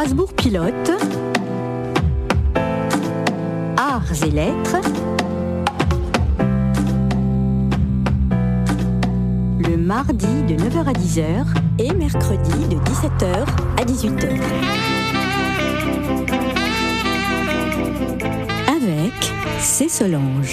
Strasbourg Pilote, Arts et Lettres, le mardi de 9h à 10h et mercredi de 17h à 18h. Avec C. Solange.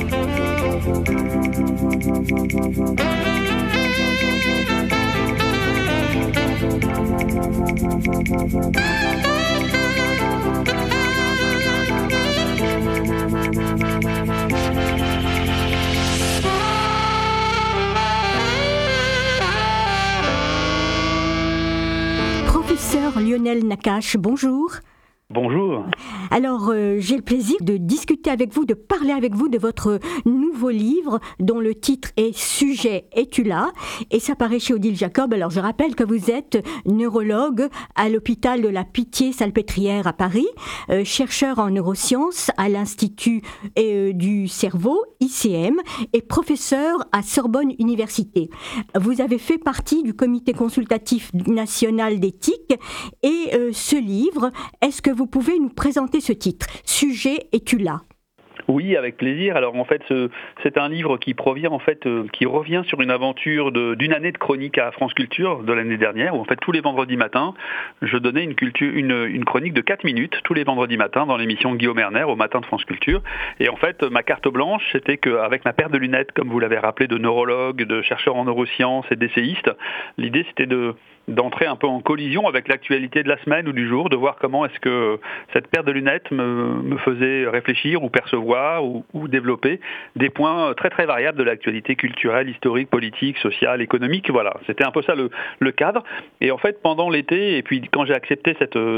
Professeur Lionel Nakache, bonjour. Bonjour. Alors, j'ai le plaisir de discuter avec vous, de parler avec vous de votre nouveau livre dont le titre est « Sujet, es-tu là ?» et ça paraît chez Odile Jacob. Alors, je rappelle que vous êtes neurologue à l'hôpital de la Pitié-Salpêtrière à Paris, chercheur en neurosciences à l'Institut du cerveau, ICM, et professeur à Sorbonne Université. Vous avez fait partie du comité consultatif national d'éthique et ce livre, est-ce que vous pouvez nous présenter ce titre, « Sujet, es-tu là ?» Oui, avec plaisir. Alors en fait, c'est un livre qui qui revient sur une aventure d'une année de chronique à France Culture de l'année dernière, où en fait tous les vendredis matins, je donnais une chronique de 4 minutes tous les vendredis matins dans l'émission Guillaume Erner au matin de France Culture. Et en fait, ma carte blanche, c'était qu'avec ma paire de lunettes, comme vous l'avez rappelé, de neurologue, de chercheur en neurosciences et d'essayiste, l'idée c'était d'entrer un peu en collision avec l'actualité de la semaine ou du jour, de voir comment est-ce que cette paire de lunettes me faisait réfléchir ou percevoir ou développer des points très très variables de l'actualité culturelle, historique, politique, sociale, économique. Voilà, c'était un peu ça le cadre. Et en fait, pendant l'été, et puis quand j'ai accepté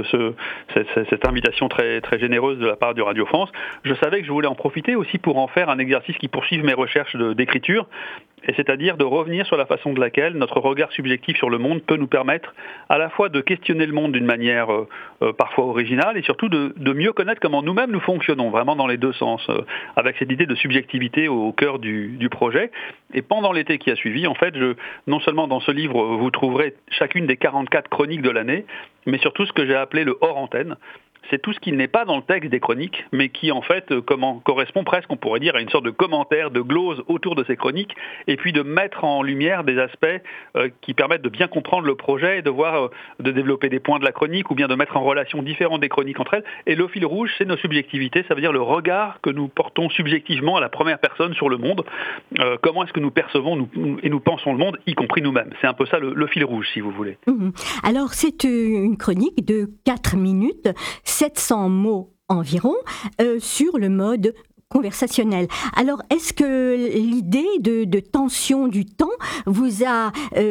cette invitation très très généreuse de la part du Radio France, je savais que je voulais en profiter aussi pour en faire un exercice qui poursuive mes recherches d'écriture, et c'est-à-dire de revenir sur la façon de laquelle notre regard subjectif sur le monde peut nous permettre à la fois de questionner le monde d'une manière parfois originale et surtout de mieux connaître comment nous-mêmes nous fonctionnons, vraiment dans les deux sens, avec cette idée de subjectivité au cœur du projet. Et pendant l'été qui a suivi, en fait, non seulement dans ce livre, vous trouverez chacune des 44 chroniques de l'année, mais surtout ce que j'ai appelé le hors-antenne. C'est tout ce qui n'est pas dans le texte des chroniques, mais qui en fait correspond presque, on pourrait dire, à une sorte de commentaire, de glose autour de ces chroniques, et puis de mettre en lumière des aspects qui permettent de bien comprendre le projet, de développer des points de la chronique, ou bien de mettre en relation différentes des chroniques entre elles. Et le fil rouge, c'est nos subjectivités, ça veut dire le regard que nous portons subjectivement à la première personne sur le monde. Comment est-ce que nous percevons et nous pensons le monde, y compris nous-mêmes. C'est un peu ça le fil rouge, si vous voulez. Alors, c'est une chronique de 4 minutes, 700 mots environ, sur le mode conversationnel. Alors, est-ce que l'idée de tension du temps vous a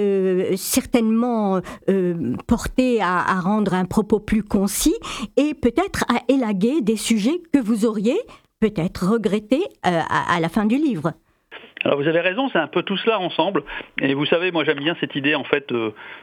certainement porté à rendre un propos plus concis et peut-être à élaguer des sujets que vous auriez peut-être regrettés à la fin du livre ? Alors vous avez raison, c'est un peu tout cela ensemble. Et vous savez, moi j'aime bien cette idée en fait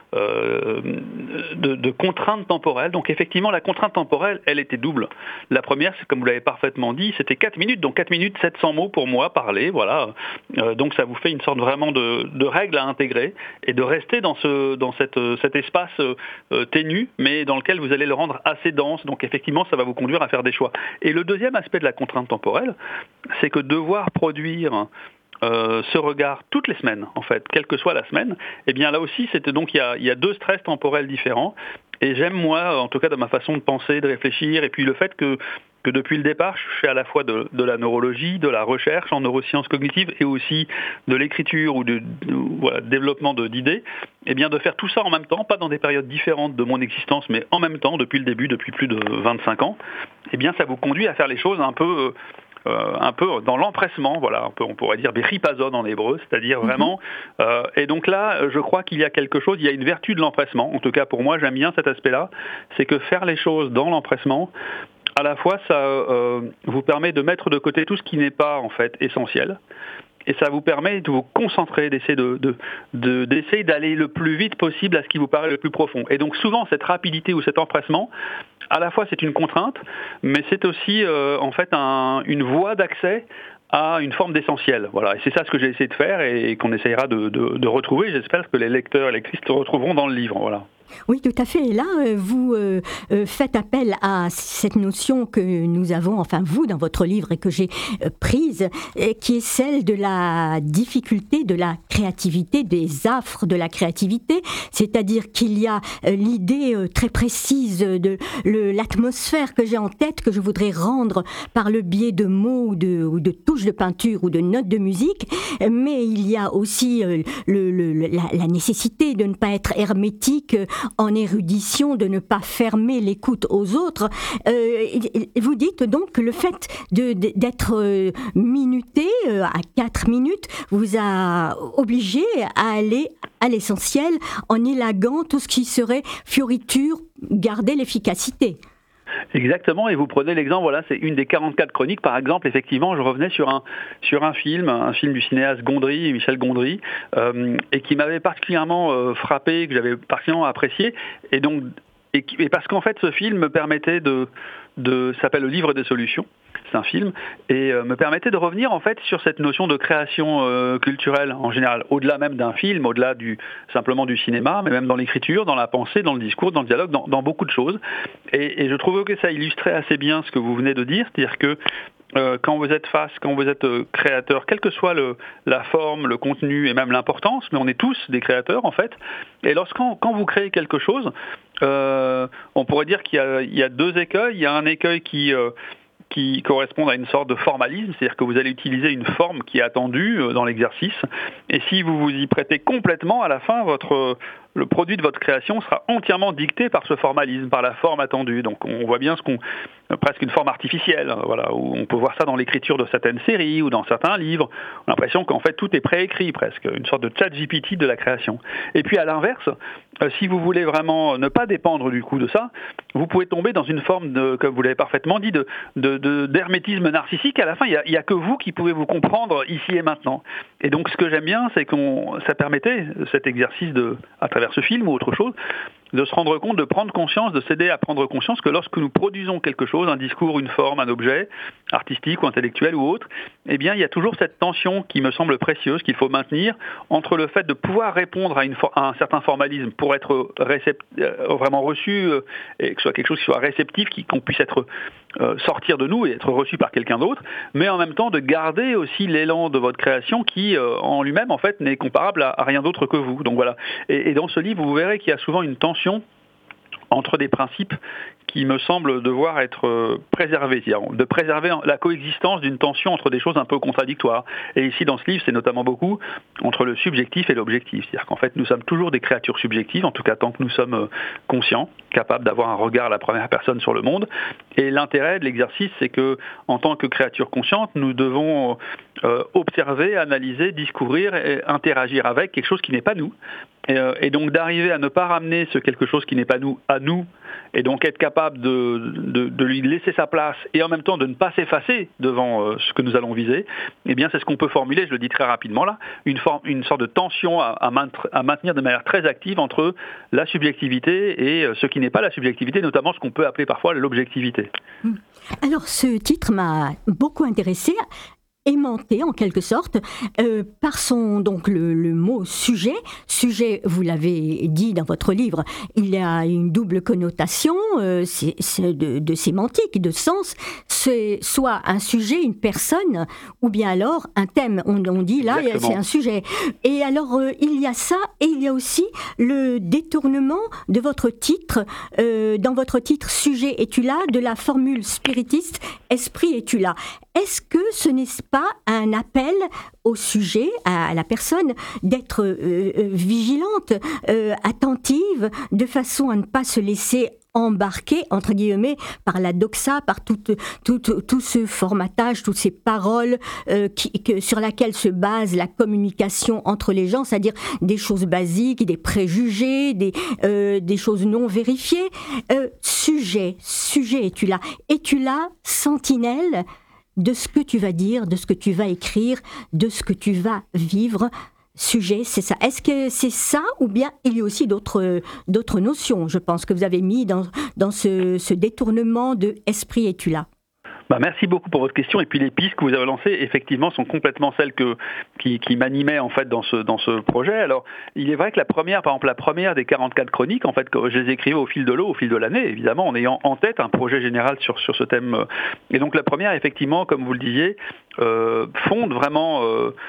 de contrainte temporelle. Donc effectivement, la contrainte temporelle, elle était double. La première, c'est comme vous l'avez parfaitement dit, c'était 4 minutes. Donc 4 minutes, 700 mots pour moi, parler, voilà. Donc ça vous fait une sorte vraiment de règle à intégrer et de rester dans cet espace ténu, mais dans lequel vous allez le rendre assez dense. Donc effectivement, ça va vous conduire à faire des choix. Et le deuxième aspect de la contrainte temporelle, c'est que devoir produire ce regard toutes les semaines, en fait, quelle que soit la semaine, eh bien là aussi, c'était donc il y a deux stress temporels différents. Et j'aime, moi, en tout cas, dans ma façon de penser, de réfléchir, et puis le fait que depuis le départ, je fais à la fois de la neurologie, de la recherche en neurosciences cognitives et aussi de l'écriture ou développement d'idées, eh bien de faire tout ça en même temps, pas dans des périodes différentes de mon existence, mais en même temps, depuis le début, depuis plus de 25 ans, eh bien ça vous conduit à faire les choses un peu dans l'empressement, voilà, on pourrait dire béripazon en hébreu, c'est-à-dire vraiment. Et donc là, je crois qu'il y a quelque chose, il y a une vertu de l'empressement. En tout cas, pour moi, j'aime bien cet aspect-là, c'est que faire les choses dans l'empressement, à la fois, ça vous permet de mettre de côté tout ce qui n'est pas en fait essentiel. Et ça vous permet de vous concentrer, d'essayer d'essayer d'aller le plus vite possible à ce qui vous paraît le plus profond. Et donc souvent, cette rapidité ou cet empressement, à la fois c'est une contrainte, mais c'est aussi en fait une voie d'accès à une forme d'essentiel. Voilà. Et c'est ça ce que j'ai essayé de faire et qu'on essayera de retrouver. J'espère que les lecteurs et lectrices retrouveront dans le livre. Voilà. Oui, tout à fait. Et là, vous faites appel à cette notion que nous avons, enfin vous, dans votre livre et que j'ai prise, qui est celle de la difficulté de la créativité, des affres de la créativité. C'est-à-dire qu'il y a l'idée très précise de l'atmosphère que j'ai en tête, que je voudrais rendre par le biais de mots ou de touches de peinture ou de notes de musique. Mais il y a aussi la nécessité de ne pas être hermétique en érudition, de ne pas fermer l'écoute aux autres. Vous dites donc que le fait d'être minuté à 4 minutes vous a obligé à aller à l'essentiel en élaguant tout ce qui serait fioriture, garder l'efficacité. Exactement, et vous prenez l'exemple, voilà, c'est une des 44 chroniques, par exemple, effectivement, je revenais sur un film du cinéaste Gondry, Michel Gondry, et qui m'avait particulièrement frappé, que j'avais particulièrement apprécié, et parce qu'en fait, ce film me permettait ça s'appelle Le Livre des Solutions, c'est un film, et me permettait de revenir en fait sur cette notion de création culturelle en général, au-delà même d'un film, au-delà simplement du cinéma, mais même dans l'écriture, dans la pensée, dans le discours, dans le dialogue, dans beaucoup de choses. Et je trouvais que ça illustrait assez bien ce que vous venez de dire, c'est-à-dire que quand vous êtes créateur, quelle que soit la forme, le contenu et même l'importance, mais on est tous des créateurs en fait, et quand vous créez quelque chose, on pourrait dire qu'il y a deux écueils. Il y a un écueil qui correspondent à une sorte de formalisme, c'est-à-dire que vous allez utiliser une forme qui est attendue dans l'exercice, et si vous vous y prêtez complètement, à la fin, le produit de votre création sera entièrement dicté par ce formalisme, par la forme attendue. Donc on voit bien presque une forme artificielle, voilà, où on peut voir ça dans l'écriture de certaines séries ou dans certains livres. On a l'impression qu'en fait tout est préécrit presque, une sorte de ChatGPT de la création. Et puis à l'inverse, si vous voulez vraiment ne pas dépendre du coup de ça, vous pouvez tomber dans une forme comme vous l'avez parfaitement dit, d'hermétisme narcissique. À la fin, il y a que vous qui pouvez vous comprendre ici et maintenant. Et donc ce que j'aime bien, c'est ça permettait cet exercice à travers ce film ou autre chose, de se rendre compte, de prendre conscience, de s'aider à prendre conscience que lorsque nous produisons quelque chose, un discours, une forme, un objet, artistique ou intellectuel ou autre, eh bien il y a toujours cette tension qui me semble précieuse, qu'il faut maintenir, entre le fait de pouvoir répondre à un certain formalisme pour être vraiment reçu, et que ce soit quelque chose qui soit réceptif, qu'on puisse sortir de nous et être reçu par quelqu'un d'autre, mais en même temps de garder aussi l'élan de votre création qui, en lui-même, en fait, n'est comparable à rien d'autre que vous. Donc voilà. Et dans ce livre, vous verrez qu'il y a souvent une tension entre des principes qui me semblent devoir être préservés, c'est-à-dire de préserver la coexistence d'une tension entre des choses un peu contradictoires. Et ici, dans ce livre, c'est notamment beaucoup entre le subjectif et l'objectif. C'est-à-dire qu'en fait, nous sommes toujours des créatures subjectives, en tout cas tant que nous sommes conscients, capables d'avoir un regard à la première personne sur le monde. Et l'intérêt de l'exercice, c'est que, en tant que créatures conscientes, nous devons observer, analyser, discourir et interagir avec quelque chose qui n'est pas nous. Et donc d'arriver à ne pas ramener ce quelque chose qui n'est pas nous à nous, et donc être capable de lui laisser sa place et en même temps de ne pas s'effacer devant ce que nous allons viser, eh bien c'est ce qu'on peut formuler, je le dis très rapidement là, une sorte de tension à maintenir de manière très active entre la subjectivité et ce qui n'est pas la subjectivité, notamment ce qu'on peut appeler parfois l'objectivité. Alors ce titre m'a beaucoup intéressé, aimanté en quelque sorte par donc le mot sujet. Sujet, vous l'avez dit dans votre livre, il y a une double connotation c'est de sémantique, de sens. C'est soit un sujet, une personne, ou bien alors un thème. On dit là, exactement, c'est un sujet. Et alors il y a ça, et il y a aussi le détournement de votre titre. Dans votre titre, Sujet es-tu là, de la formule spiritiste, Esprit es-tu là. Est-ce que ce n'est pas un appel au sujet, à la personne, d'être vigilante, attentive, de façon à ne pas se laisser embarquer, entre guillemets, par la doxa, par tout ce formatage, toutes ces paroles sur laquelle se base la communication entre les gens, c'est-à-dire des choses basiques, des préjugés, des choses non vérifiées. Sujet, es-tu là? Es-tu là, sentinelle de ce que tu vas dire, de ce que tu vas écrire, de ce que tu vas vivre? Sujet, c'est ça. Est-ce que c'est ça, ou bien il y a aussi d'autres notions, je pense, que vous avez mis dans ce détournement de Esprit es-tu là? Merci beaucoup pour votre question. Et puis les pistes que vous avez lancées, effectivement, sont complètement celles qui m'animaient en fait dans ce projet. Alors, il est vrai que la première des 44 chroniques, en fait, que je les écrivais au fil de l'eau, au fil de l'année, évidemment, en ayant en tête un projet général sur ce thème. Et donc la première, effectivement, comme vous le disiez, fonde vraiment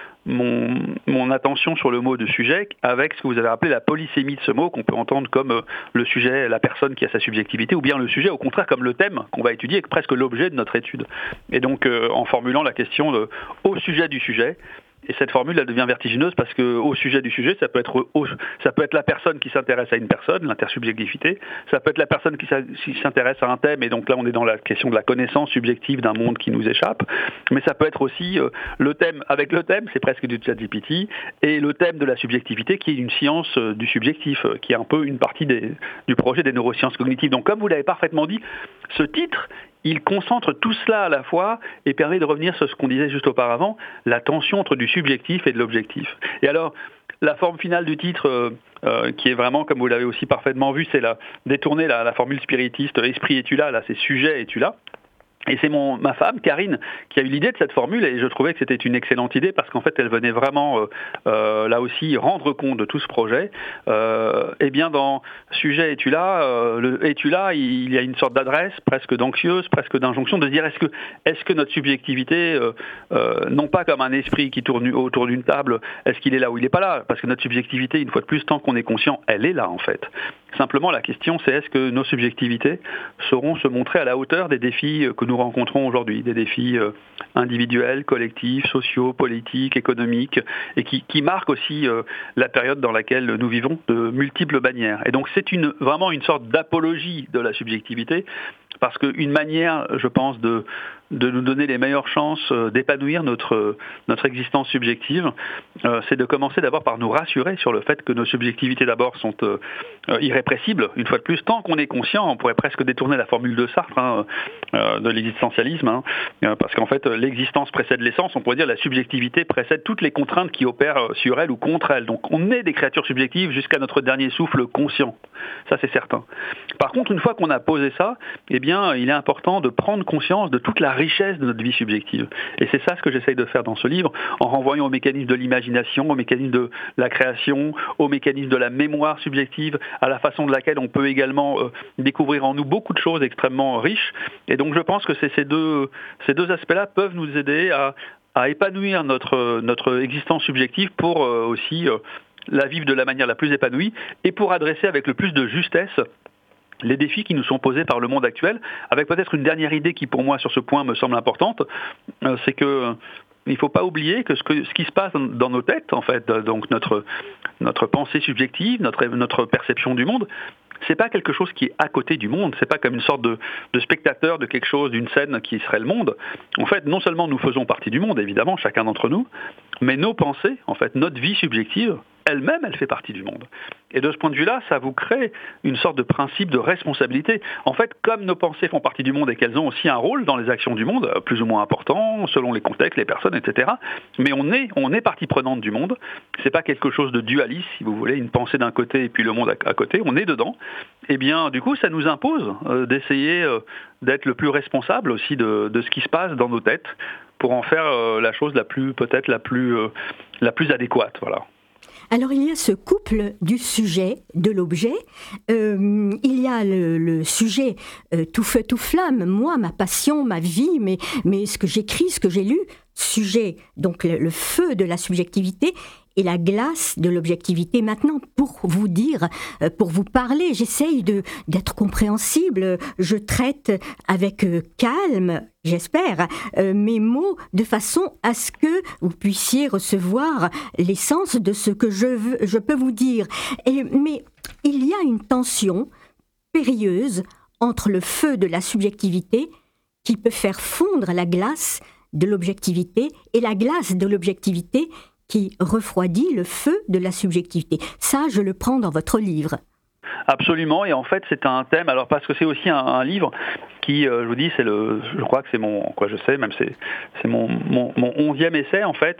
mon attention sur le mot de sujet avec ce que vous avez appelé la polysémie de ce mot, qu'on peut entendre comme le sujet, la personne qui a sa subjectivité, ou bien le sujet, au contraire, comme le thème qu'on va étudier, presque l'objet de notre étude. Et donc, en formulant la question au sujet du sujet. Et cette formule, elle devient vertigineuse parce que au sujet du sujet, ça peut être la personne qui s'intéresse à une personne, l'intersubjectivité. Ça peut être la personne qui s'intéresse à un thème, et donc là, on est dans la question de la connaissance subjective d'un monde qui nous échappe. Mais ça peut être aussi le thème avec le thème, c'est presque du ChatGPT, et le thème de la subjectivité, qui est une science du subjectif, qui est un peu une partie du projet des neurosciences cognitives. Donc, comme vous l'avez parfaitement dit, ce titre, il concentre tout cela à la fois et permet de revenir sur ce qu'on disait juste auparavant, la tension entre du subjectif et de l'objectif. Et alors, la forme finale du titre, qui est vraiment, comme vous l'avez aussi parfaitement vu, c'est détourner la formule spiritiste, esprit es-tu là, c'est sujet es-tu là. Et c'est ma femme, Karine, qui a eu l'idée de cette formule, et je trouvais que c'était une excellente idée parce qu'en fait, elle venait vraiment, là aussi, rendre compte de tout ce projet. Eh bien, dans sujet es-tu là, le es-tu là, il y a une sorte d'adresse, presque d'anxieuse, presque d'injonction, de dire est-ce que notre subjectivité, non pas comme un esprit qui tourne autour d'une table, est-ce qu'il est là ou il n'est pas là? Parce que notre subjectivité, une fois de plus, tant qu'on est conscient, elle est là en fait. Simplement, la question, c'est est-ce que nos subjectivités sauront se montrer à la hauteur des défis que nous rencontrons aujourd'hui, des défis individuels, collectifs, sociaux, politiques, économiques, et qui marquent aussi la période dans laquelle nous vivons de multiples bannières. Et donc, c'est vraiment une sorte d'apologie de la subjectivité, parce qu'une manière, je pense, de nous donner les meilleures chances d'épanouir notre existence subjective, c'est de commencer d'abord par nous rassurer sur le fait que nos subjectivités d'abord sont irrépressibles. Une fois de plus, tant qu'on est conscient, on pourrait presque détourner la formule de Sartre, de l'existentialisme, parce qu'en fait, l'existence précède l'essence, on pourrait dire la subjectivité précède toutes les contraintes qui opèrent sur elle ou contre elle. Donc on est des créatures subjectives jusqu'à notre dernier souffle conscient. Ça, c'est certain. Par contre, une fois qu'on a posé ça, eh bien, il est important de prendre conscience de toute la richesse de notre vie subjective. Et c'est ça ce que j'essaye de faire dans ce livre, en renvoyant au mécanisme de l'imagination, au mécanisme de la création, au mécanisme de la mémoire subjective, à la façon de laquelle on peut également découvrir en nous beaucoup de choses extrêmement riches. Et donc je pense que ces deux aspects-là peuvent nous aider à épanouir notre existence subjective pour aussi la vivre de la manière la plus épanouie et pour adresser avec le plus de justesse les défis qui nous sont posés par le monde actuel, avec peut-être une dernière idée qui pour moi sur ce point me semble importante, c'est que il ne faut pas oublier que ce qui se passe dans nos têtes, en fait, donc notre pensée subjective, notre perception du monde, c'est pas quelque chose qui est à côté du monde, c'est pas comme une sorte de spectateur de quelque chose, d'une scène qui serait le monde. En fait, non seulement nous faisons partie du monde, évidemment, chacun d'entre nous, mais nos pensées, en fait, notre vie subjective, elle-même, elle fait partie du monde. Et de ce point de vue-là, ça vous crée une sorte de principe de responsabilité. En fait, comme nos pensées font partie du monde et qu'elles ont aussi un rôle dans les actions du monde, plus ou moins important, selon les contextes, les personnes, etc. Mais on est partie prenante du monde. C'est pas quelque chose de dualiste, si vous voulez, une pensée d'un côté et puis le monde à côté. On est dedans. Et bien, du coup, ça nous impose d'essayer d'être le plus responsable aussi de ce qui se passe dans nos têtes pour en faire la chose la plus adéquate. Voilà. Alors il y a ce couple du sujet, de l'objet, il y a le sujet tout feu, tout flamme, moi, ma passion, ma vie, mais ce que j'écris, ce que j'ai lu, sujet, donc le feu de la subjectivité, et la glace de l'objectivité. Maintenant, pour vous dire, pour vous parler, j'essaye d'être compréhensible, je traite avec calme, j'espère, mes mots de façon à ce que vous puissiez recevoir l'essence de ce que je peux vous dire. Mais il y a une tension périlleuse entre le feu de la subjectivité qui peut faire fondre la glace de l'objectivité et la glace de l'objectivité qui refroidit le feu de la subjectivité. Ça, je le prends dans votre livre. Absolument, et en fait c'est un thème, alors parce que c'est aussi un livre qui, je vous dis, je crois que c'est mon 11e essai en fait.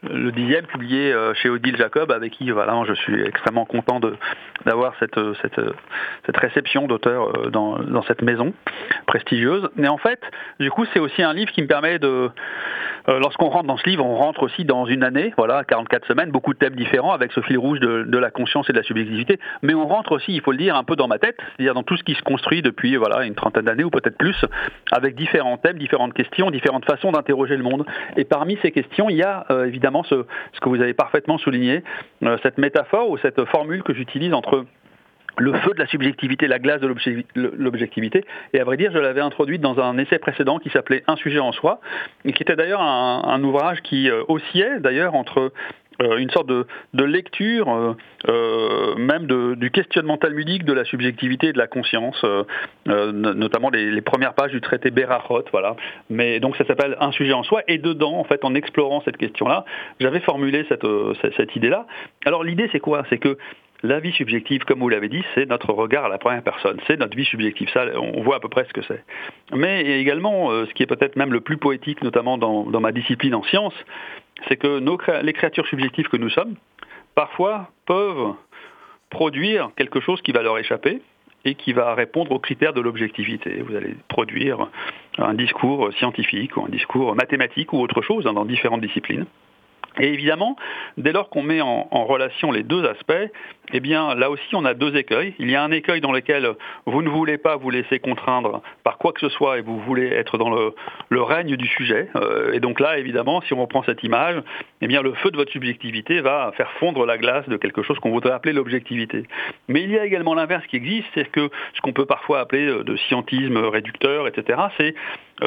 le 10e publié chez Odile Jacob, avec qui je suis extrêmement content d'avoir cette réception d'auteur dans cette maison prestigieuse. Mais en fait, du coup, c'est aussi un livre qui me permet lorsqu'on rentre dans ce livre, on rentre aussi dans une année, 44 semaines, beaucoup de thèmes différents avec ce fil rouge de la conscience et de la subjectivité, mais on rentre aussi, il faut le dire, un peu dans ma tête, c'est-à-dire dans tout ce qui se construit depuis une trentaine d'années ou peut-être plus, avec différents thèmes, différentes questions, différentes façons d'interroger le monde. Et parmi ces questions, il y a évidemment ce que vous avez parfaitement souligné, cette métaphore ou cette formule que j'utilise entre le feu de la subjectivité, la glace de l'objectivité. Et à vrai dire, je l'avais introduite dans un essai précédent qui s'appelait Un sujet en soi, et qui était d'ailleurs un ouvrage qui oscillait d'ailleurs entre une sorte de lecture, même du questionnement talmudique de la subjectivité et de la conscience, notamment les premières pages du traité Berachot, voilà. Mais donc ça s'appelle Un sujet en soi, et dedans, en fait, en explorant cette question-là, j'avais formulé cette idée-là. Alors l'idée, c'est quoi ? C'est que la vie subjective, comme vous l'avez dit, c'est notre regard à la première personne, c'est notre vie subjective, ça on voit à peu près ce que c'est. Mais également, ce qui est peut-être même le plus poétique, notamment dans ma discipline en sciences, c'est que les créatures subjectives que nous sommes, parfois peuvent produire quelque chose qui va leur échapper et qui va répondre aux critères de l'objectivité. Vous allez produire un discours scientifique ou un discours mathématique ou autre chose dans différentes disciplines. Et évidemment, dès lors qu'on met en relation les deux aspects, eh bien là aussi on a deux écueils. Il y a un écueil dans lequel vous ne voulez pas vous laisser contraindre par quoi que ce soit et vous voulez être dans le règne du sujet. Et donc là, évidemment, si on reprend cette image, eh bien le feu de votre subjectivité va faire fondre la glace de quelque chose qu'on voudrait appeler l'objectivité. Mais il y a également l'inverse qui existe, c'est que ce qu'on peut parfois appeler de scientisme réducteur, etc., c'est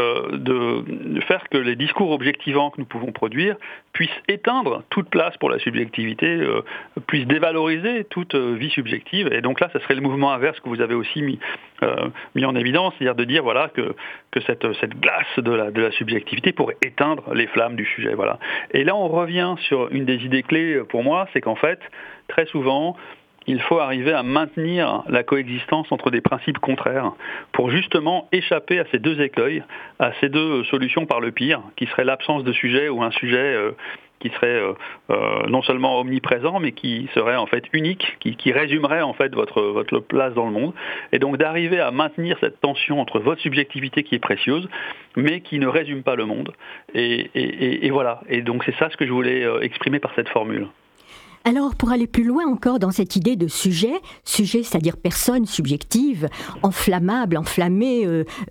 de faire que les discours objectivants que nous pouvons produire puissent éteindre toute place pour la subjectivité, puissent dévaloriser toute vie subjective. Et donc là, ce serait le mouvement inverse que vous avez aussi mis en évidence, c'est-à-dire de dire que cette glace de la subjectivité pourrait éteindre les flammes du sujet. Voilà. Et là, on revient sur une des idées clés pour moi, c'est qu'en fait, très souvent, il faut arriver à maintenir la coexistence entre des principes contraires pour justement échapper à ces deux écueils, à ces deux solutions par le pire, qui serait l'absence de sujet ou un sujet qui serait non seulement omniprésent, mais qui serait en fait unique, qui résumerait en fait votre place dans le monde. Et donc d'arriver à maintenir cette tension entre votre subjectivité qui est précieuse, mais qui ne résume pas le monde. Et voilà. Et donc c'est ça ce que je voulais exprimer par cette formule. Alors, pour aller plus loin encore dans cette idée de sujet, c'est-à-dire personne subjective, enflammable, enflammée,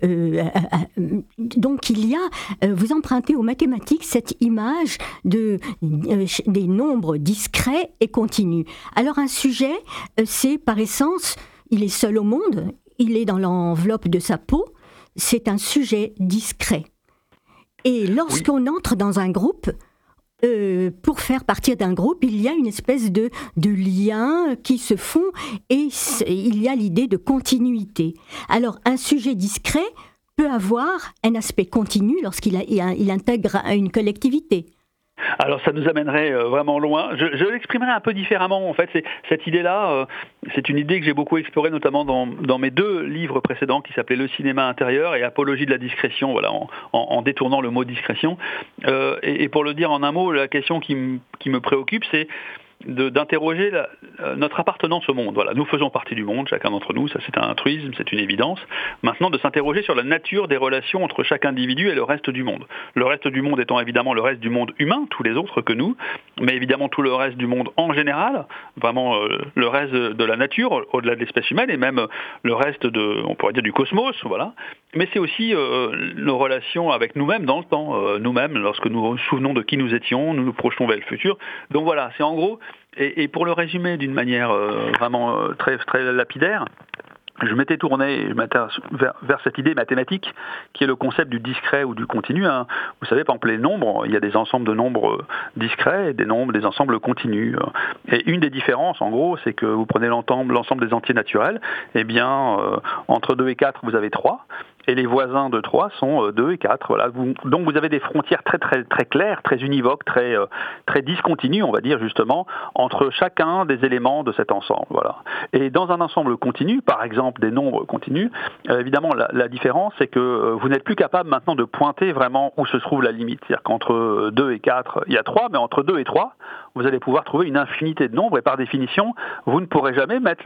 donc il y a, vous empruntez aux mathématiques cette image des nombres discrets et continus. Alors un sujet, c'est par essence, il est seul au monde, il est dans l'enveloppe de sa peau, c'est un sujet discret. Et lorsqu'on entre dans un groupe, pour faire partir d'un groupe, il y a une espèce de liens qui se font et il y a l'idée de continuité. Alors, un sujet discret peut avoir un aspect continu lorsqu'il intègre une collectivité. Alors ça nous amènerait vraiment loin. Je l'exprimerai un peu différemment. En fait, cette idée-là, c'est une idée que j'ai beaucoup explorée, notamment dans mes deux livres précédents qui s'appelaient Le cinéma intérieur et Apologie de la discrétion, voilà, en détournant le mot discrétion. Et pour le dire en un mot, la question qui me préoccupe, c'est d'interroger notre appartenance au monde. Voilà, nous faisons partie du monde, chacun d'entre nous, ça c'est un truisme, c'est une évidence. Maintenant, de s'interroger sur la nature des relations entre chaque individu et le reste du monde. Le reste du monde étant évidemment le reste du monde humain, tous les autres que nous, mais évidemment tout le reste du monde en général, vraiment le reste de la nature, au-delà de l'espèce humaine, et même le reste on pourrait dire du cosmos, voilà. Mais c'est aussi nos relations avec nous-mêmes dans le temps. Nous-mêmes, lorsque nous nous souvenons de qui nous étions, nous nous projetons vers le futur. Donc voilà, c'est en gros, et pour le résumer d'une manière vraiment très, très lapidaire, je m'étais tourné vers cette idée mathématique qui est le concept du discret ou du continu. Hein. Vous savez, par exemple, les nombres, il y a des ensembles de nombres discrets et des ensembles continus. Et une des différences, en gros, c'est que vous prenez l'ensemble des entiers naturels, eh bien, entre 2 et 4, vous avez 3. et les voisins de 3 sont 2 et 4. Voilà. Donc vous avez des frontières très très très claires, très univoques, très discontinues, on va dire justement, entre chacun des éléments de cet ensemble. Voilà. Et dans un ensemble continu, par exemple des nombres continus, évidemment la différence c'est que vous n'êtes plus capable maintenant de pointer vraiment où se trouve la limite. C'est-à-dire qu'entre 2 et 4, il y a 3, mais entre 2 et 3, vous allez pouvoir trouver une infinité de nombres et par définition, vous ne pourrez jamais mettre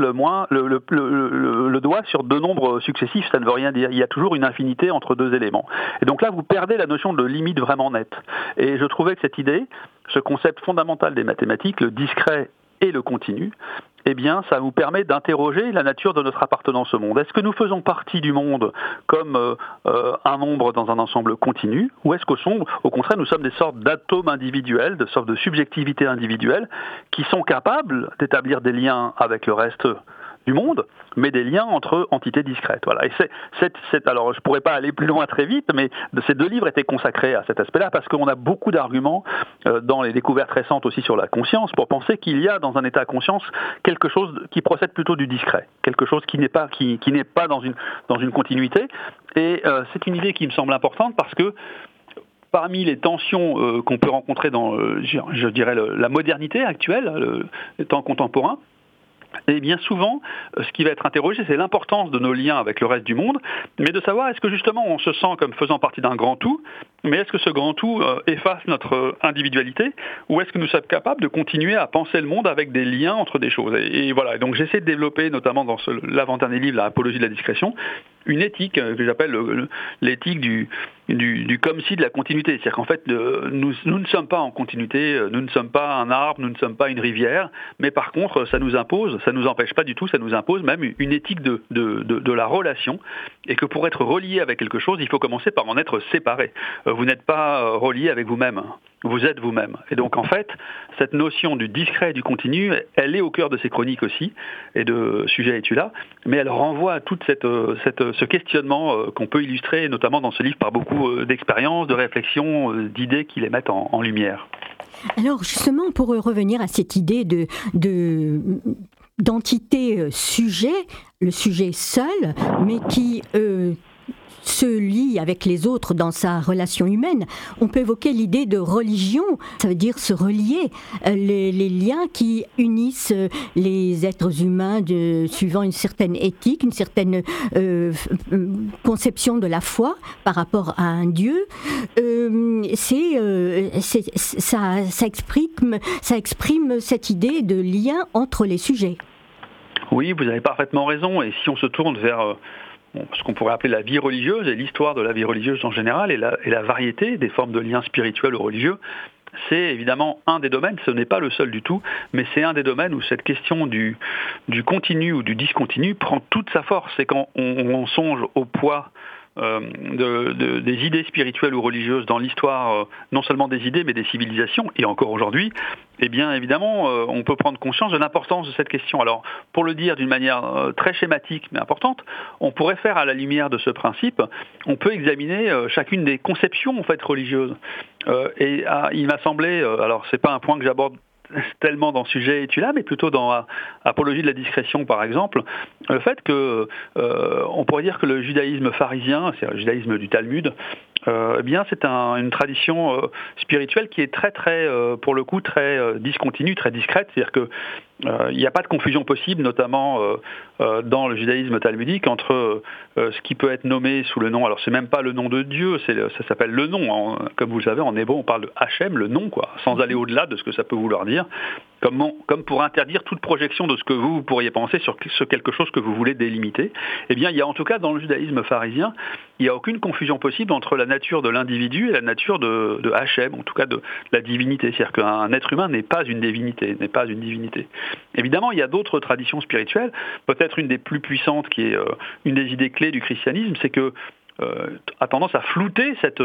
le doigt sur 2 nombres successifs, ça ne veut rien dire. Il y a toujours une infinité entre 2 éléments. Et donc là, vous perdez la notion de limite vraiment nette. Et je trouvais que cette idée, ce concept fondamental des mathématiques, le discret et le continu, eh bien, ça vous permet d'interroger la nature de notre appartenance au monde. Est-ce que nous faisons partie du monde comme un nombre dans un ensemble continu, ou est-ce qu'au contraire, nous sommes des sortes d'atomes individuels, de sortes de subjectivités individuelles, qui sont capables d'établir des liens avec le reste du monde, mais des liens entre entités discrètes. Voilà. Et alors, je ne pourrais pas aller plus loin très vite, mais ces 2 livres étaient consacrés à cet aspect-là, parce qu'on a beaucoup d'arguments dans les découvertes récentes aussi sur la conscience, pour penser qu'il y a dans un état de conscience quelque chose qui procède plutôt du discret, quelque chose qui n'est pas dans une continuité. Et c'est une idée qui me semble importante, parce que parmi les tensions qu'on peut rencontrer dans, je dirais, la modernité actuelle, le temps contemporain, et bien souvent, ce qui va être interrogé, c'est l'importance de nos liens avec le reste du monde, mais de savoir est-ce que justement on se sent comme faisant partie d'un grand tout, mais est-ce que ce grand tout efface notre individualité, ou est-ce que nous sommes capables de continuer à penser le monde avec des liens entre des choses. Et voilà, donc j'essaie de développer, notamment dans l'avant-dernier livre, l'apologie de la discrétion, une éthique que j'appelle l'éthique du comme si de la continuité. C'est-à-dire qu'en fait, nous ne sommes pas en continuité, nous ne sommes pas un arbre, nous ne sommes pas une rivière, mais par contre, ça nous impose, ça ne nous empêche pas du tout, ça nous impose même une éthique de la relation, et que pour être relié avec quelque chose, il faut commencer par en être séparé. Vous n'êtes pas relié avec vous-même. Vous êtes vous-même. Et donc en fait, cette notion du discret et du continu, elle est au cœur de ces chroniques aussi, et de Sujet es-tu là, mais elle renvoie à tout ce questionnement qu'on peut illustrer, notamment dans ce livre, par beaucoup d'expériences, de réflexions, d'idées qui les mettent en lumière. Alors justement, pour revenir à cette idée d'entité sujet, le sujet seul, mais qui se lie avec les autres dans sa relation humaine. On peut évoquer l'idée de religion, ça veut dire se relier, les liens qui unissent les êtres humains suivant une certaine éthique, une certaine conception de la foi par rapport à un Dieu. Ça exprime cette idée de lien entre les sujets. Oui, vous avez parfaitement raison, et si on se tourne vers ce qu'on pourrait appeler la vie religieuse et l'histoire de la vie religieuse en général et la variété des formes de liens spirituels ou religieux, c'est évidemment un des domaines, ce n'est pas le seul du tout, mais c'est un des domaines où cette question du continu ou du discontinu prend toute sa force. C'est quand on songe au poids des idées spirituelles ou religieuses dans l'histoire, non seulement des idées, mais des civilisations, et encore aujourd'hui, eh bien évidemment, on peut prendre conscience de l'importance de cette question. Alors, pour le dire d'une manière très schématique mais importante, on pourrait faire à la lumière de ce principe, on peut examiner chacune des conceptions en fait religieuses. Il m'a semblé, alors c'est pas un point que j'aborde tellement dans Sujet es-tu là, mais plutôt dans Apologie de la discrétion par exemple, le fait que on pourrait dire que le judaïsme pharisien, c'est le judaïsme du Talmud, eh bien c'est une tradition spirituelle qui est très très pour le coup très discontinue, très discrète, c'est-à-dire que il n'y a pas de confusion possible, notamment dans le judaïsme talmudique, entre ce qui peut être nommé sous le nom, alors c'est même pas le nom de Dieu, ça s'appelle le nom, comme vous le savez en hébreu on parle de Hachem, le nom, quoi, sans aller au-delà de ce que ça peut vouloir dire, comme pour interdire toute projection de ce que vous pourriez penser sur quelque chose que vous voulez délimiter. Eh bien il y a en tout cas dans le judaïsme pharisien, il n'y a aucune confusion possible entre la nature de l'individu et la nature de Hachem, en tout cas de la divinité, c'est-à-dire qu'un être humain n'est pas une divinité, Évidemment, il y a d'autres traditions spirituelles. Peut-être une des plus puissantes, qui est une des idées clés du christianisme, c'est que a tendance à flouter cette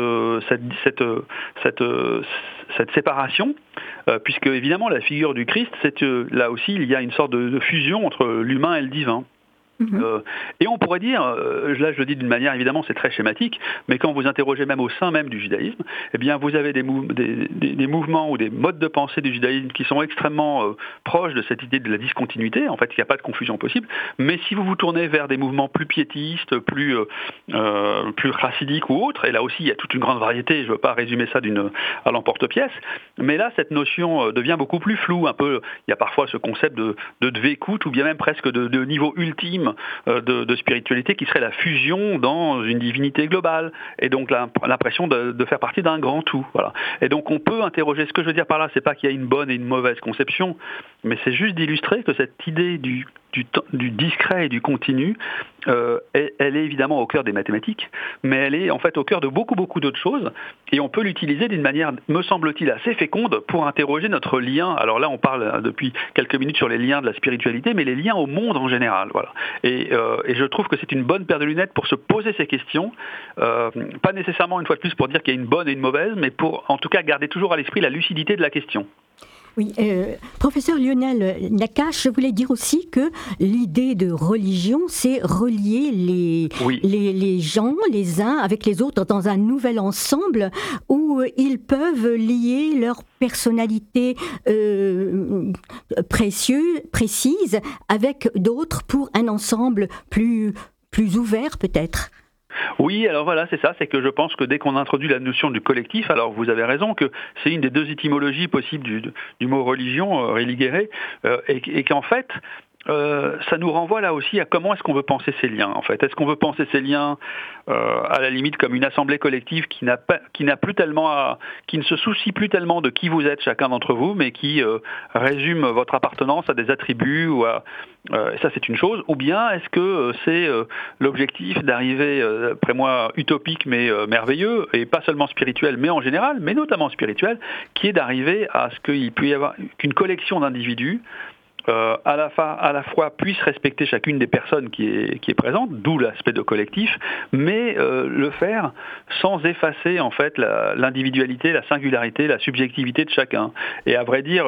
séparation, puisque évidemment la figure du Christ, là aussi il y a une sorte de fusion entre l'humain et le divin. Et on pourrait dire, là je le dis d'une manière évidemment c'est très schématique, mais quand vous interrogez même au sein même du judaïsme, eh bien vous avez des mouvements ou des modes de pensée du judaïsme qui sont extrêmement proches de cette idée de la discontinuité, en fait il n'y a pas de confusion possible, mais si vous vous tournez vers des mouvements plus piétistes, plus chassidiques ou autres, et là aussi il y a toute une grande variété, je ne veux pas résumer ça à l'emporte-pièce, mais là cette notion devient beaucoup plus floue, un peu, il y a parfois ce concept de dvekout ou bien même presque de niveau ultime de spiritualité qui serait la fusion dans une divinité globale et donc l'impression de faire partie d'un grand tout. Voilà. Et donc on peut interroger, ce que je veux dire par là, c'est pas qu'il y a une bonne et une mauvaise conception, mais c'est juste d'illustrer que cette idée du discret et du continu, elle est évidemment au cœur des mathématiques, mais elle est en fait au cœur de beaucoup d'autres choses, et on peut l'utiliser d'une manière, me semble-t-il, assez féconde pour interroger notre lien. Alors là, on parle depuis quelques minutes sur les liens de la spiritualité, mais les liens au monde en général. Voilà. Et je trouve que c'est une bonne paire de lunettes pour se poser ces questions, pas nécessairement une fois de plus pour dire qu'il y a une bonne et une mauvaise, mais pour en tout cas garder toujours à l'esprit la lucidité de la question. Oui, professeur Lionel Nakache, je voulais dire aussi que l'idée de religion, c'est relier les gens, les uns avec les autres dans un nouvel ensemble où ils peuvent lier leur personnalité précise avec d'autres pour un ensemble plus ouvert peut-être. Oui, alors voilà, c'est ça, c'est que je pense que dès qu'on introduit la notion du collectif, alors vous avez raison que c'est une des deux étymologies possibles du mot religion, religere, et qu'en fait, ça nous renvoie là aussi à comment est-ce qu'on veut penser ces liens en fait. Est-ce qu'on veut penser ces liens à la limite comme une assemblée collective qui ne se soucie plus tellement de qui vous êtes chacun d'entre vous, mais qui résume votre appartenance à des attributs ou à ça c'est une chose, ou bien est-ce que c'est l'objectif d'arriver, après moi utopique mais merveilleux, et pas seulement spirituel mais en général, mais notamment spirituel, qui est d'arriver à ce qu'il puisse y avoir qu'une collection d'individus à la fois puisse respecter chacune des personnes qui est présente, d'où l'aspect de collectif, mais le faire sans effacer en fait l'individualité, la singularité, la subjectivité de chacun. Et à vrai dire,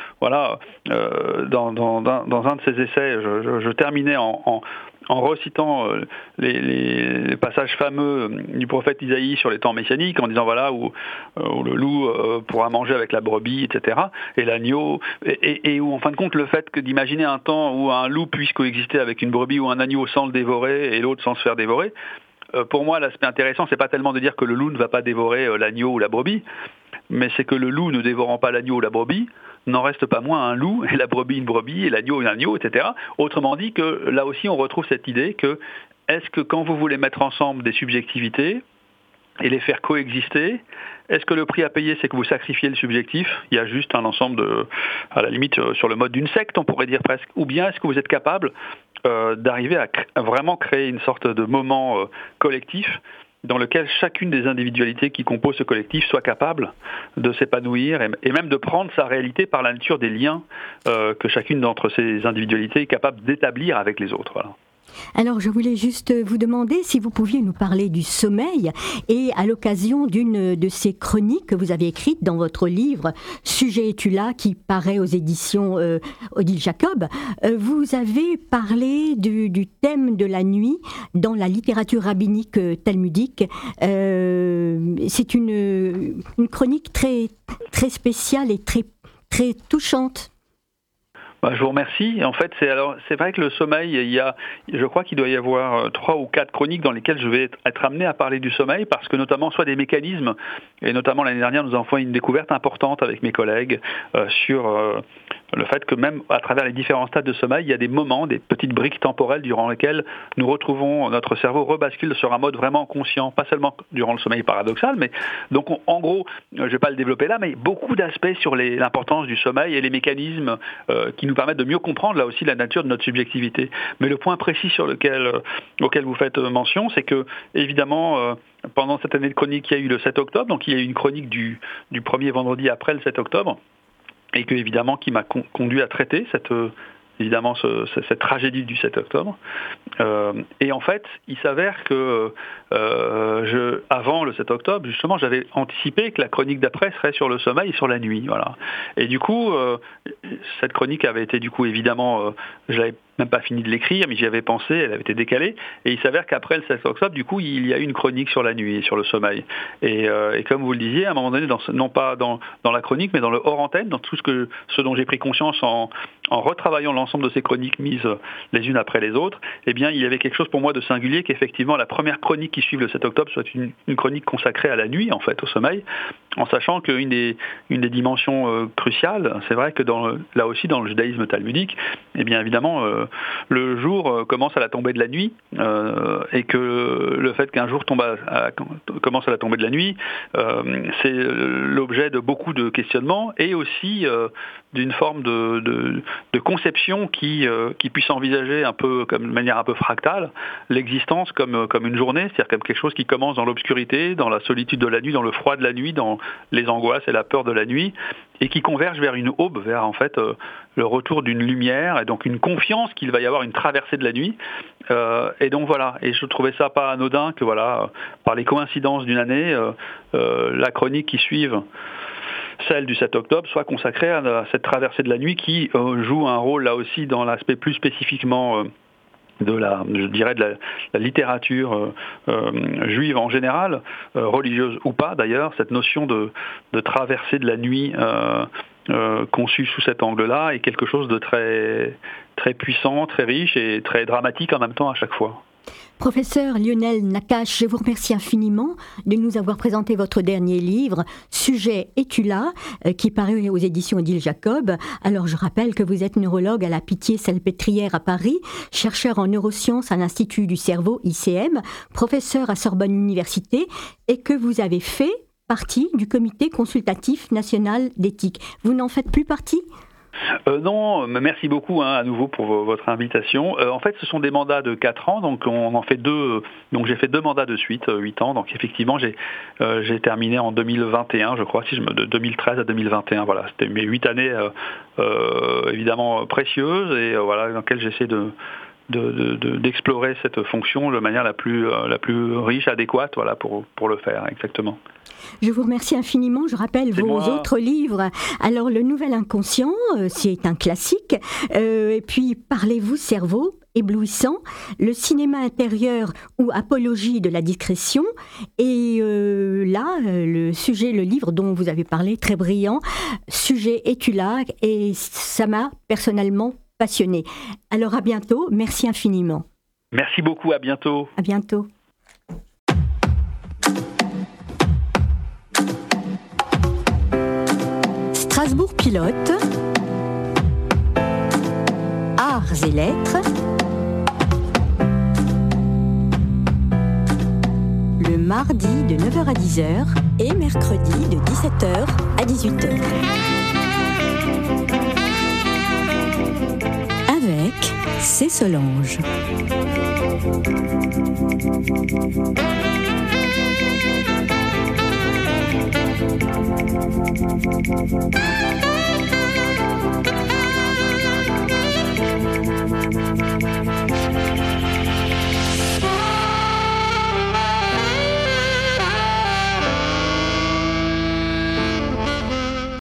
dans un de ces essais, je terminais en recitant les passages fameux du prophète Isaïe sur les temps messianiques, en disant voilà où le loup pourra manger avec la brebis, etc. et l'agneau, et où en fin de compte le fait que d'imaginer un temps où un loup puisse coexister avec une brebis ou un agneau sans le dévorer et l'autre sans se faire dévorer, pour moi l'aspect intéressant c'est pas tellement de dire que le loup ne va pas dévorer l'agneau ou la brebis, mais c'est que le loup ne dévorant pas l'agneau ou la brebis n'en reste pas moins un loup, et la brebis une brebis, et l'agneau un agneau, etc. Autrement dit que là aussi on retrouve cette idée que est-ce que quand vous voulez mettre ensemble des subjectivités et les faire coexister, est-ce que le prix à payer c'est que vous sacrifiez le subjectif, il y a juste un ensemble à la limite sur le mode d'une secte on pourrait dire presque, ou bien est-ce que vous êtes capable d'arriver à vraiment créer une sorte de moment collectif dans lequel chacune des individualités qui composent ce collectif soit capable de s'épanouir et même de prendre sa réalité par la nature des liens que chacune d'entre ces individualités est capable d'établir avec les autres. Voilà. Alors, je voulais juste vous demander si vous pouviez nous parler du sommeil et à l'occasion d'une de ces chroniques que vous avez écrites dans votre livre « Sujet es-tu là » qui paraît aux éditions Odile Jacob, vous avez parlé du thème de la nuit dans la littérature rabbinique talmudique. C'est une chronique très, très spéciale et très, très touchante. Je vous remercie. En fait, c'est vrai que le sommeil, je crois qu'il doit y avoir 3 ou 4 chroniques dans lesquelles je vais être amené à parler du sommeil, parce que notamment soit des mécanismes, et notamment l'année dernière, nous avons fait une découverte importante avec mes collègues sur le fait que même à travers les différents stades de sommeil, il y a des moments, des petites briques temporelles durant lesquelles nous retrouvons, notre cerveau rebascule sur un mode vraiment conscient, pas seulement durant le sommeil paradoxal, mais donc en gros, je ne vais pas le développer là, mais beaucoup d'aspects sur l'importance du sommeil et les mécanismes qui nous permettent de mieux comprendre là aussi la nature de notre subjectivité. Mais le point précis auquel vous faites mention, c'est que évidemment, pendant cette année de chronique, il y a eu le 7 octobre, donc il y a eu une chronique du premier vendredi après le 7 octobre, et que évidemment qui m'a conduit à traiter cette tragédie du 7 octobre. Et en fait, il s'avère que avant le 7 octobre, justement, j'avais anticipé que la chronique d'après serait sur le sommeil et sur la nuit. Voilà. Et du coup, cette chronique avait été, du coup, évidemment, je l'avais même pas fini de l'écrire, mais j'y avais pensé, elle avait été décalée. Et il s'avère qu'après le 16 octobre, du coup, il y a eu une chronique sur la nuit et sur le sommeil. Et comme vous le disiez, à un moment donné, non pas dans la chronique, mais dans le hors-antenne, dans tout ce dont j'ai pris conscience en retravaillant l'ensemble de ces chroniques mises les unes après les autres, eh bien, il y avait quelque chose pour moi de singulier qu'effectivement la première chronique qui suive le 7 octobre soit une chronique consacrée à la nuit, en fait, au sommeil, en sachant qu'une des dimensions cruciales, c'est vrai que là aussi dans le judaïsme talmudique, eh bien évidemment, le jour commence à la tombée de la nuit, et que le fait qu'un jour commence à la tombée de la nuit, c'est l'objet de beaucoup de questionnements et aussi d'une forme de conception qui puisse envisager un peu de manière un peu fractale l'existence comme une journée, c'est-à-dire comme quelque chose qui commence dans l'obscurité, dans la solitude de la nuit, dans le froid de la nuit, dans les angoisses et la peur de la nuit, et qui converge vers une aube, vers en fait le retour d'une lumière, et donc une confiance qu'il va y avoir une traversée de la nuit. Et donc voilà, et je trouvais ça pas anodin que voilà, par les coïncidences d'une année, la chronique qui suive, celle du 7 octobre, soit consacrée à cette traversée de la nuit qui joue un rôle là aussi dans l'aspect plus spécifiquement de la littérature juive en général, religieuse ou pas d'ailleurs, cette notion de traversée de la nuit conçue sous cet angle-là est quelque chose de très, très puissant, très riche et très dramatique en même temps à chaque fois. Professeur Lionel Nakache, je vous remercie infiniment de nous avoir présenté votre dernier livre, Sujet es-tu là, qui paraît aux éditions Odile Jacob. Alors je rappelle que vous êtes neurologue à la Pitié-Salpêtrière à Paris, chercheur en neurosciences à l'Institut du cerveau ICM, professeur à Sorbonne Université, et que vous avez fait partie du Comité consultatif national d'éthique. Vous n'en faites plus partie ? Non, merci beaucoup à nouveau pour votre invitation. En fait, ce sont des mandats de 4 ans, donc on en fait 2. Donc j'ai fait 2 mandats de suite, 8 ans. Donc effectivement, j'ai terminé en 2021, je crois, de 2013 à 2021. Voilà, c'était mes 8 années évidemment précieuses et voilà dans lesquelles j'essaie d'explorer cette fonction de manière la plus riche, adéquate, voilà, pour le faire, exactement. Je vous remercie infiniment. Je rappelle vos autres livres. Alors, Le Nouvel Inconscient, c'est un classique. Et puis, Parlez-vous cerveau, éblouissant. Le cinéma intérieur ou apologie de la discrétion. Et là, le livre dont vous avez parlé, très brillant, Sujet es-tu là ? Et ça m'a personnellement passionné. Alors, à bientôt. Merci infiniment. Merci beaucoup. À bientôt. À bientôt. Strasbourg Pilote, Arts et Lettres, le mardi de 9h à 10h et mercredi de 17h à 18h. Avec C. Solange.